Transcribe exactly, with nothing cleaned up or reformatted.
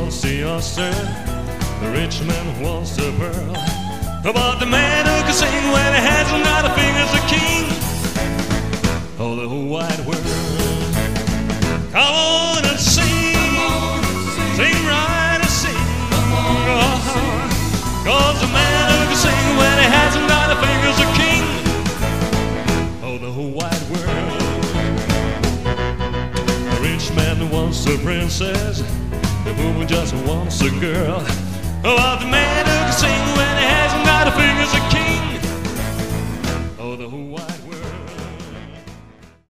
wants the oyster, the rich man wants the pearl. But the man who can sing when he hasn't got a finger's the king of the whole wide world. Come on and sing, sing right and sing. Oh, cause the man who can sing when he hasn't got a finger's the king of the whole wide world. The rich man wants a princess, the woman just wants a girl. But the man who can sing when he hasn't got a finger's the king